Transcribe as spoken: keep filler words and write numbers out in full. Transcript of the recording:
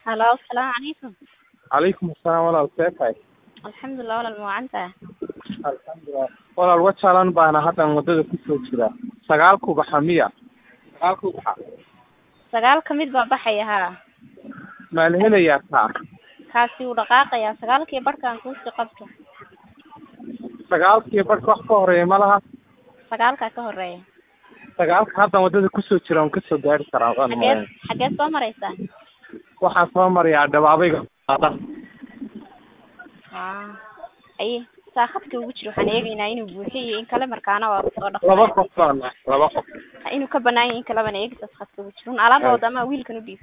Hello, السلام عليكم. عليكم السلام walaal see tahay الحمد لله walaal ma wacantahay. alxamdulilah walaal wajalan baana haddan wadada kusoo jira sagaal kubaxa miya sagaal kubaxa Sagaal ka mid baa baxaya haa. maa la helayaa taa Kaasi uu dhaqaaqayaa sagaalkii barkaan kuusii qabto. sagaalkii barka wax ka horeeya ma laha Sagaalka ka horeeya. sagaalka haddan wadada kusoo jira on kasoo gaari karaa waan Xageed xageed soo maraysaa? waxaan soo marayaa dhawaabayga Ah. Ay saaqadka ugu jiro waxaan eegaynaa inuu buuxiyo in kale markaana waa soo laba dhaqaaqay. qof baana laba qof Inuu ka banaan yahay in kale bana eegisa saaqadka ugu jiro. Alaab wada ama wiilkan u dhiib.